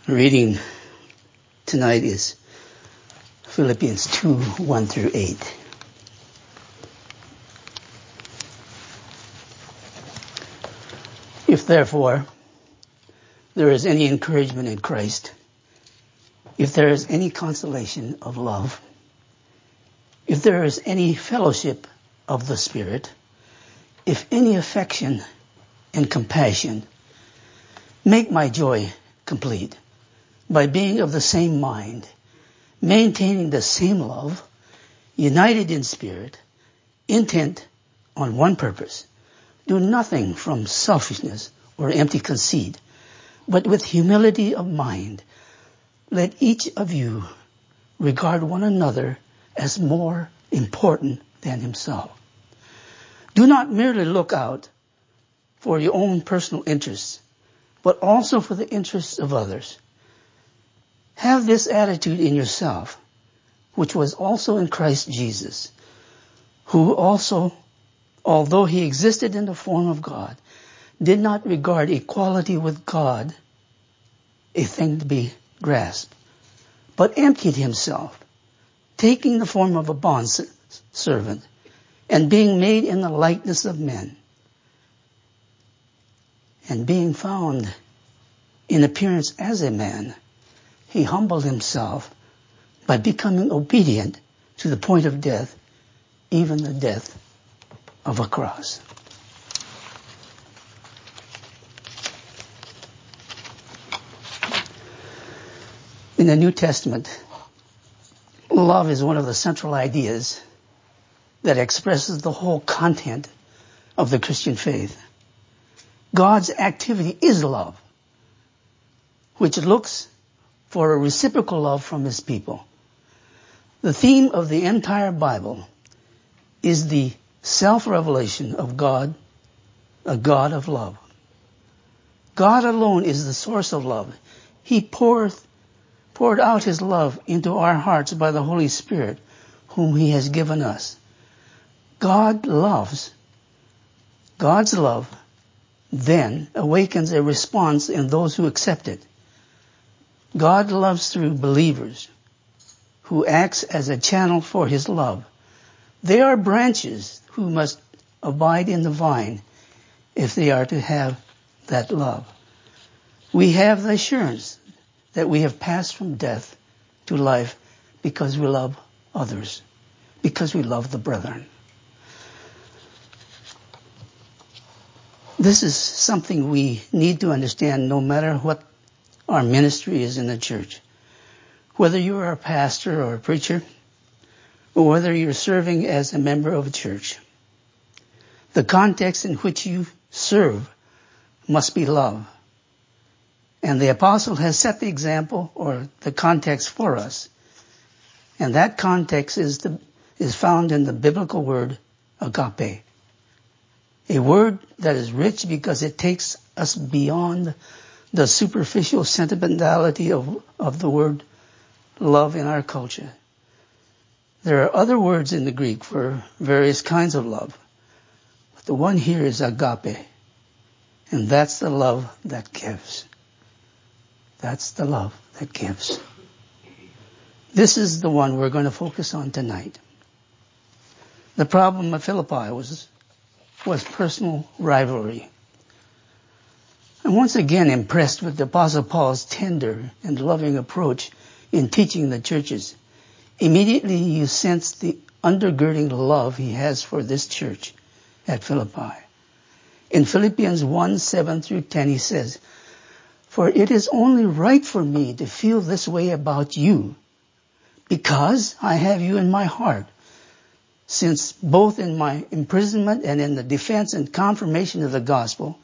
Reading tonight is Philippians 2, 1 through 8. If therefore there is any encouragement in Christ, if there is any consolation of love, if there is any fellowship of the Spirit, if any affection and compassion, make my joy complete by being of the same mind, maintaining the same love, united in spirit, intent on one purpose. Do nothing from selfishness or empty conceit, but with humility of mind, let each of you regard one another as more important than himself. Do not merely look out for your own personal interests, but also for the interests of others. Have this attitude in yourself, which was also in Christ Jesus, who also, although he existed in the form of God, did not regard equality with God a thing to be grasped, but emptied himself, taking the form of a bondservant, and being made in the likeness of men, and being found in appearance as a man, he humbled himself by becoming obedient to the point of death, even the death of a cross. In the New Testament, love is one of the central ideas that expresses the whole content of the Christian faith. God's activity is love, which looks for a reciprocal love from his people. The theme of the entire Bible is the self-revelation of God, a God of love. God alone is the source of love. He poured out his love into our hearts by the Holy Spirit, whom he has given us. God's love then awakens a response in those who accept it. God loves through believers who acts as a channel for his love. They are branches who must abide in the vine if they are to have that love. We have the assurance that we have passed from death to life because we love others, because we love the brethren. This is something we need to understand no matter what our ministry is in the church. Whether you are a pastor or a preacher, or whether you're serving as a member of a church, the context in which you serve must be love. And the apostle has set the example or the context for us. And that context is found in the biblical word agape. A word that is rich because it takes us beyond the superficial sentimentality of the word love in our culture. There are other words in the Greek for various kinds of love. But the one here is agape. And that's the love that gives. That's the love that gives. This is the one we're going to focus on tonight. The problem of Philippi was personal rivalry. I'm once again impressed with the Apostle Paul's tender and loving approach in teaching the churches. Immediately you sense the undergirding love he has for this church at Philippi. In Philippians 1, 7 through 10 he says, "For it is only right for me to feel this way about you, because I have you in my heart, since both in my imprisonment and in the defense and confirmation of the gospel,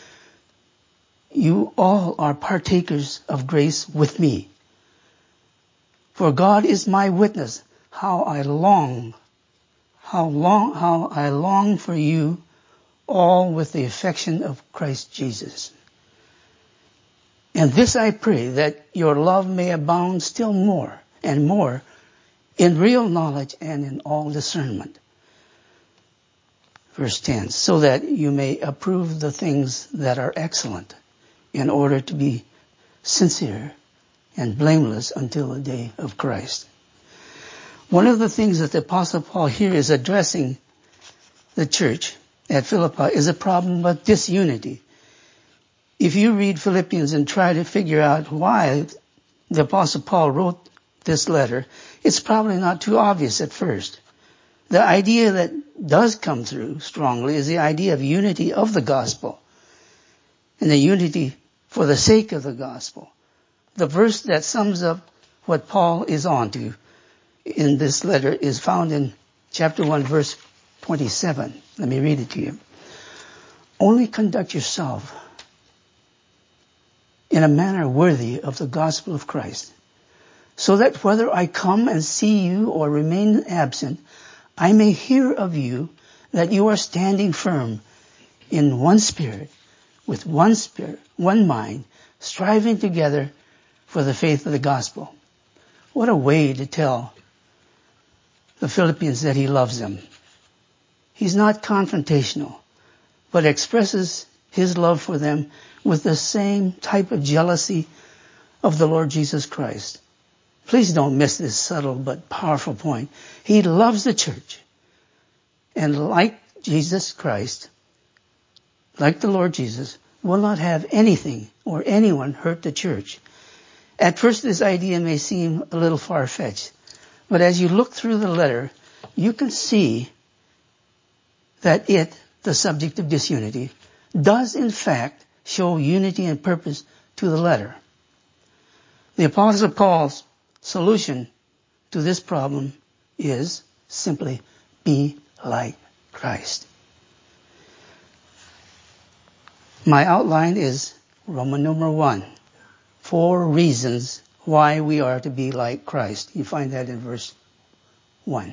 you all are partakers of grace with me. For God is my witness, how I long for you all with the affection of Christ Jesus. And this I pray, that your love may abound still more and more in real knowledge and in all discernment." Verse 10, "So that you may approve the things that are excellent, in order to be sincere and blameless until the day of Christ. One of the things that the Apostle Paul here is addressing the church at Philippi is a problem of disunity. If you read Philippians and try to figure out why the Apostle Paul wrote this letter, it's probably not too obvious at first. The idea that does come through strongly is the idea of unity of the gospel and the unity for the sake of the gospel. The verse that sums up what Paul is on to in this letter is found in chapter 1, verse 27. Let me read it to you. Only conduct yourself in a manner worthy of the gospel of Christ, so that whether I come and see you or remain absent, I may hear of you that you are standing firm in one spirit, with one spirit, one mind, striving together for the faith of the gospel. What a way to tell the Philippians that he loves them. He's not confrontational, but expresses his love for them with the same type of jealousy of the Lord Jesus Christ. Please don't miss this subtle but powerful point. He loves the church. And like Jesus Christ, like the Lord Jesus, will not have anything or anyone hurt the church. At first, this idea may seem a little far-fetched, but as you look through the letter, you can see that the subject of disunity, does in fact show unity and purpose to the letter. The Apostle Paul's solution to this problem is simply be like Christ. My outline is Roman numeral 1. 4 reasons why we are to be like Christ. You find that in verse 1.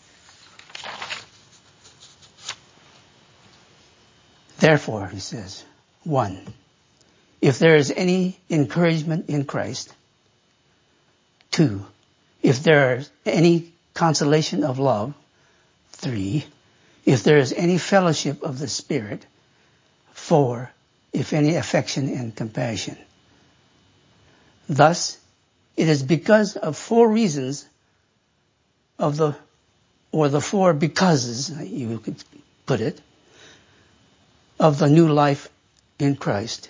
Therefore, he says, 1, if there is any encouragement in Christ. 2, if there is any consolation of love. 3, if there is any fellowship of the Spirit. 4, if any affection and compassion. Thus, it is because of 4 reasons of the 4 becauses, you could put it, of the new life in Christ.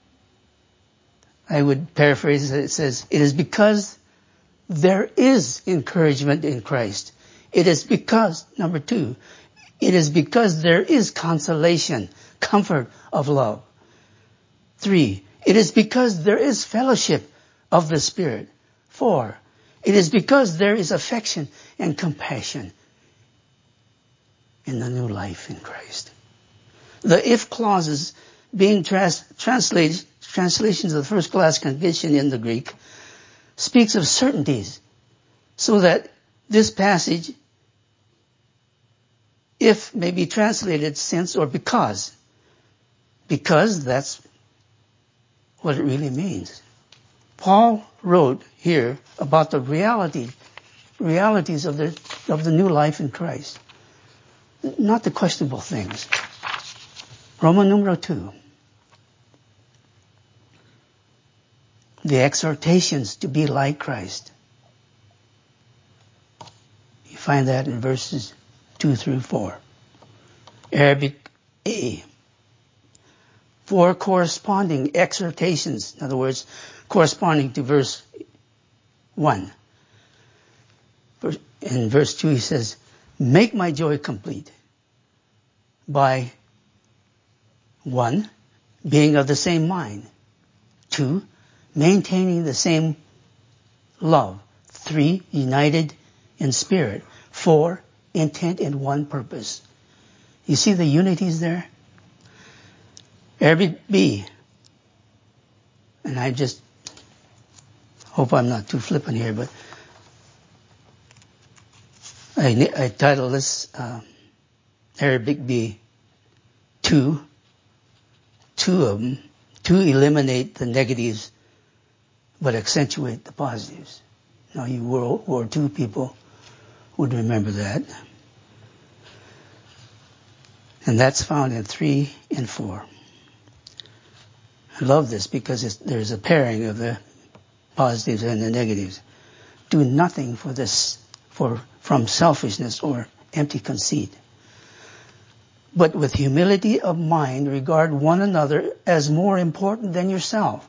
I would paraphrase it. It says, it is because there is encouragement in Christ. It is because, number 2, it is because there is consolation, comfort of love. 3, it is because there is fellowship of the Spirit. 4, it is because there is affection and compassion in the new life in Christ. The if clauses being translations of the first class condition in the Greek speaks of certainties, so that this passage, if may be translated since or because. Because that's what it really means. Paul wrote here about the realities of the new life in Christ, not the questionable things. Roman numeral 2. The exhortations to be like Christ. You find that in verses 2 through 4. Arabic A. 4 corresponding exhortations, in other words, corresponding to verse 1. In verse 2 he says, make my joy complete by 1, being of the same mind. 2, maintaining the same love. 3, united in spirit. 4, intent in one purpose. You see the unities there? Arabic B. And I just hope I'm not too flippant here, but I title this Arabic B 2 of them, to eliminate the negatives but accentuate the positives. Now you World War II people would remember that. And that's found in 3 and 4. I love this because there's a pairing of the positives and the negatives. Do nothing from selfishness or empty conceit, but with humility of mind regard one another as more important than yourself.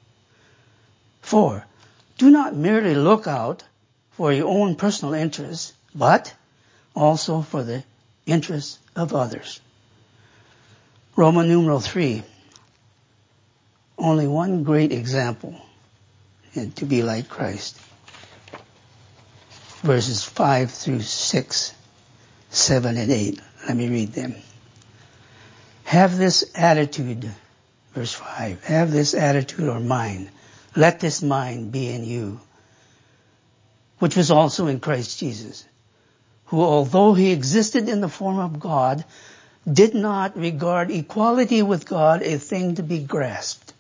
4. Do not merely look out for your own personal interests, but also for the interests of others. Roman numeral 3. Only one great example and to be like Christ. Verses 5 through 6, 7, and 8. Let me read them. Have this attitude, verse 5, have this attitude or mind. Let this mind be in you, which was also in Christ Jesus, who although he existed in the form of God, did not regard equality with God a thing to be grasped.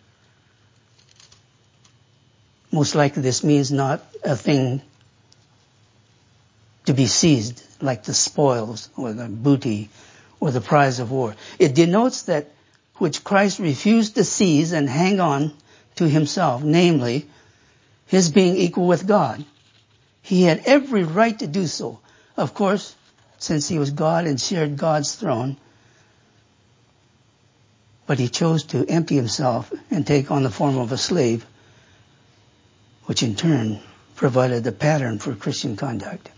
Most likely this means not a thing to be seized, like the spoils or the booty or the prize of war. It denotes that which Christ refused to seize and hang on to himself, namely, his being equal with God. He had every right to do so. Of course, since he was God and shared God's throne, but he chose to empty himself and take on the form of a slave, which in turn provided the pattern for Christian conduct.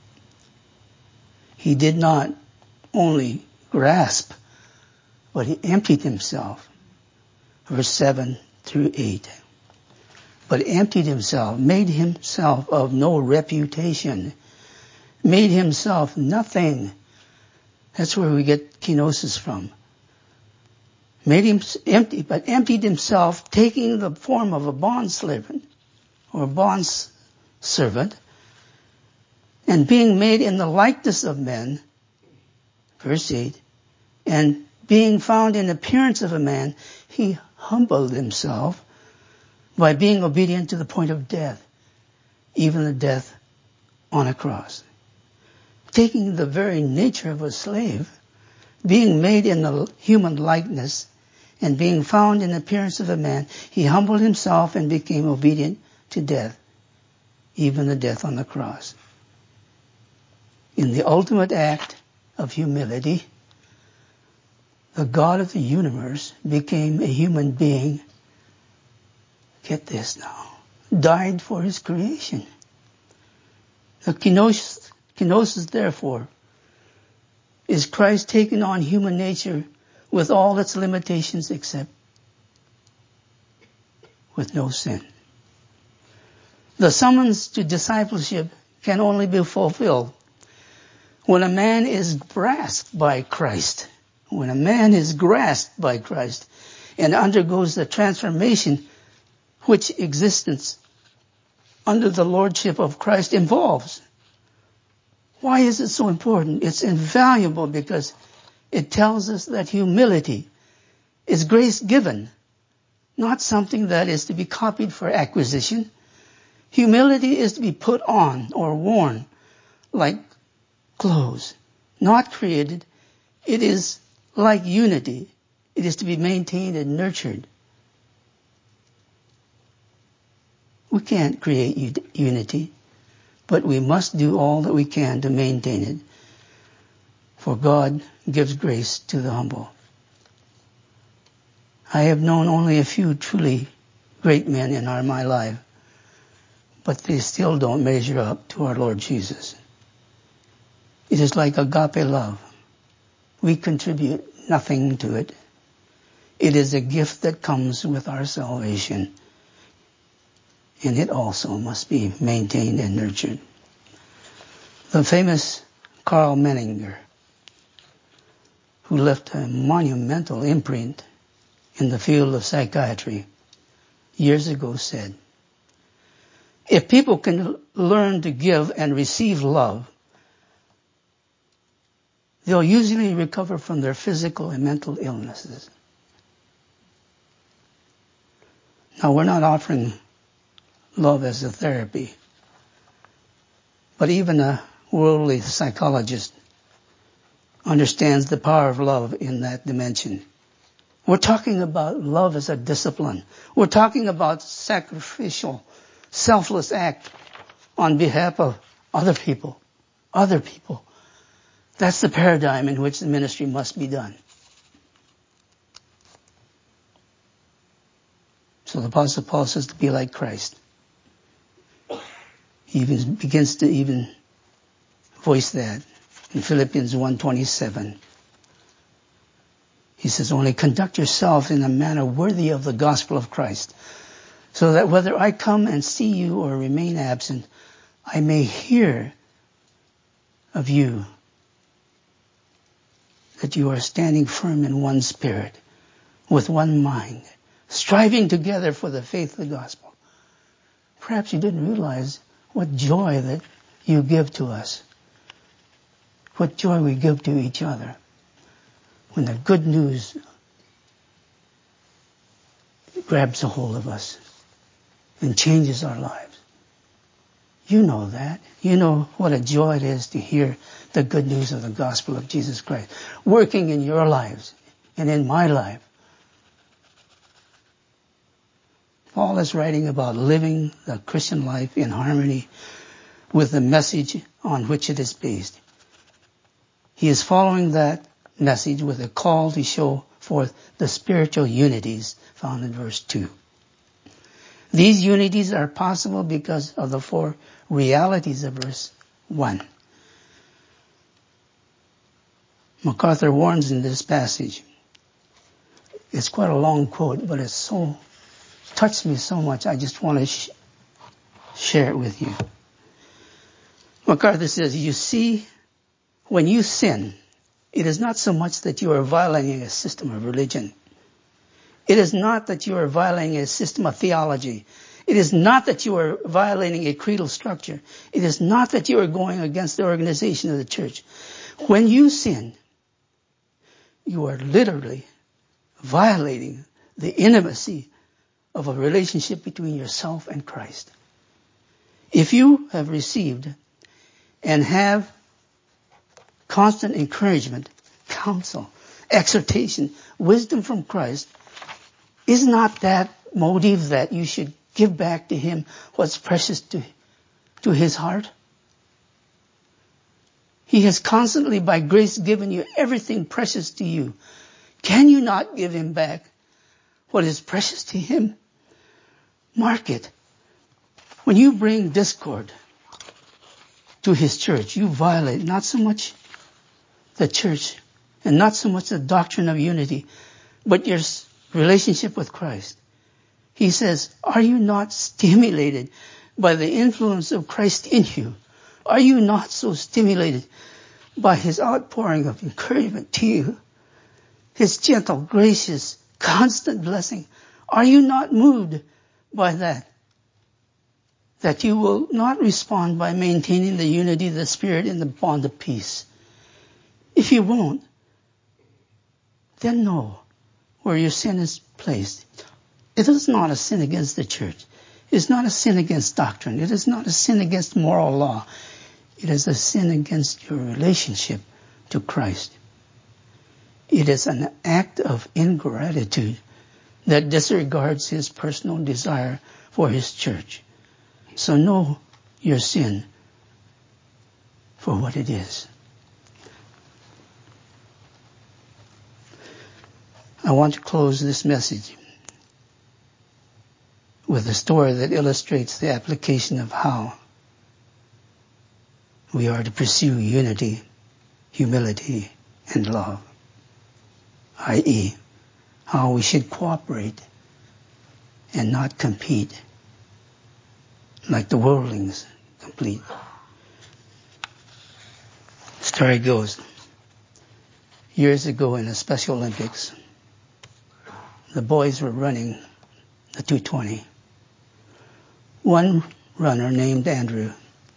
He did not only grasp, but he emptied himself. Verse 7 through 8. But emptied himself, made himself of no reputation, made himself nothing. That's where we get kenosis from. Made him empty, but emptied himself, taking the form of a bondservant or bondservant, and being made in the likeness of men, verse 8, and being found in appearance of a man, he humbled himself by being obedient to the point of death, even the death on a cross. Taking the very nature of a slave, being made in the human likeness, and being found in appearance of a man, he humbled himself and became obedient to death, even the death on the cross. In the ultimate act of humility, the God of the universe became a human being. Get this now. Died for his creation. The kenosis, therefore, is Christ taking on human nature with all its limitations except with no sin. The summons to discipleship can only be fulfilled when a man is grasped by Christ. When a man is grasped by Christ and undergoes the transformation which existence under the lordship of Christ involves. Why is it so important? It's invaluable because it tells us that humility is grace given, not something that is to be copied for acquisition. Humility is to be put on or worn like clothes, not created. It is like unity. It is to be maintained and nurtured. We can't create unity, but we must do all that we can to maintain it. For God gives grace to the humble. I have known only a few truly great men in my life, but they still don't measure up to our Lord Jesus. It is like agape love. We contribute nothing to it. It is a gift that comes with our salvation, and it also must be maintained and nurtured. The famous Karl Menninger, who left a monumental imprint in the field of psychiatry, years ago said, if people can learn to give and receive love, they'll usually recover from their physical and mental illnesses. Now, we're not offering love as a therapy, but even a worldly psychologist understands the power of love in that dimension. We're talking about love as a discipline. We're talking about sacrificial, selfless act on behalf of other people. Other people. That's the paradigm in which the ministry must be done. So the Apostle Paul says to be like Christ. He even begins to even voice that in Philippians 1:27. He says, only conduct yourself in a manner worthy of the gospel of Christ, so that whether I come and see you or remain absent, I may hear of you that you are standing firm in one spirit, with one mind, striving together for the faith of the gospel. Perhaps you didn't realize what joy that you give to us, what joy we give to each other when the good news grabs a hold of us and changes our lives. You know that. You know what a joy it is to hear the good news of the gospel of Jesus Christ working in your lives and in my life. Paul is writing about living the Christian life in harmony with the message on which it is based. He is following that message with a call to show forth the spiritual unities found in verse 2. These unities are possible because of the four realities of verse 1. MacArthur warns in this passage. It's quite a long quote, but it touched me so much, I just want to share it with you. MacArthur says, you see, when you sin, it is not so much that you are violating a system of religion. It is not that you are violating a system of theology. It is not that you are violating a creedal structure. It is not that you are going against the organization of the church. When you sin, you are literally violating the intimacy of a relationship between yourself and Christ. If you have received and have constant encouragement, counsel, exhortation, wisdom from Christ, is not that motive that you should give back to Him what's precious to His heart? He has constantly by grace given you everything precious to you. Can you not give Him back what is precious to Him? Mark it. When you bring discord to His church, you violate not so much the church and not so much the doctrine of unity, but your relationship with Christ. He says, are you not stimulated by the influence of Christ in you? Are you not so stimulated by His outpouring of encouragement to you? His gentle, gracious, constant blessing. Are you not moved by that? That you will not respond by maintaining the unity of the Spirit in the bond of peace. If you won't, then know where your sin is placed. It is not a sin against the church. It is not a sin against doctrine. It is not a sin against moral law. It is a sin against your relationship to Christ. It is an act of ingratitude that disregards His personal desire for His church. So know your sin for what it is. I want to close this message with a story that illustrates the application of how we are to pursue unity, humility, and love, i.e., how we should cooperate and not compete like the worldlings complete. The story goes, years ago in the Special Olympics, the boys were running the 220. One runner named Andrew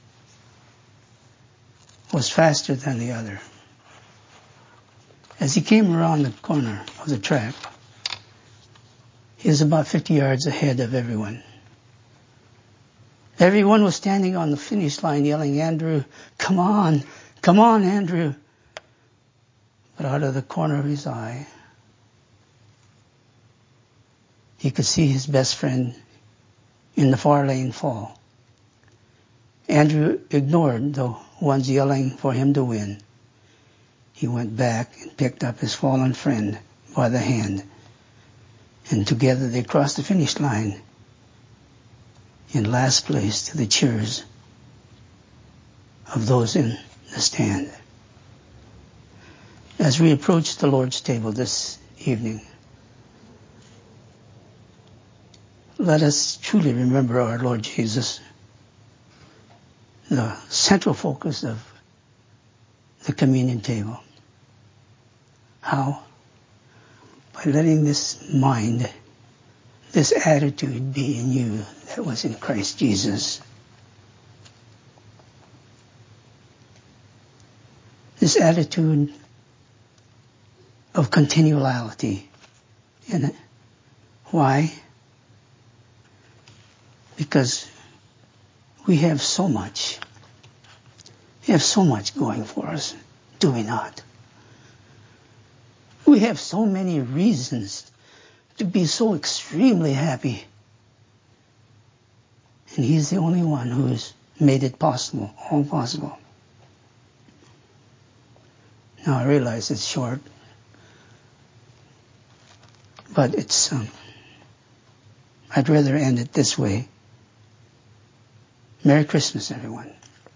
was faster than the other. As he came around the corner of the track, he was about 50 yards ahead of everyone. Everyone was standing on the finish line yelling, Andrew, come on, Andrew. But out of the corner of his eye, He could see his best friend in the far lane fall. Andrew ignored the ones yelling for him to win. He went back and picked up his fallen friend by the hand, and together they crossed the finish line in last place to the cheers of those in the stand. As we approach the Lord's table this evening, let us truly remember our Lord Jesus, the central focus of the communion table. How? By letting this mind, this attitude be in you that was in Christ Jesus. This attitude of continuality in it. Why? Because we have so much. We have so much going for us, do we not? We have so many reasons to be so extremely happy. And He's the only one who has made it possible, all possible. Now I realize it's short, but it's, I'd rather end it this way. Merry Christmas, everyone.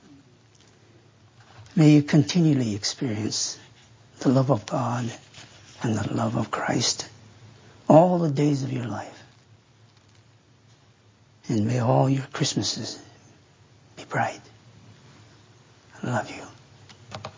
May you continually experience the love of God and the love of Christ all the days of your life. And may all your Christmases be bright. I love you.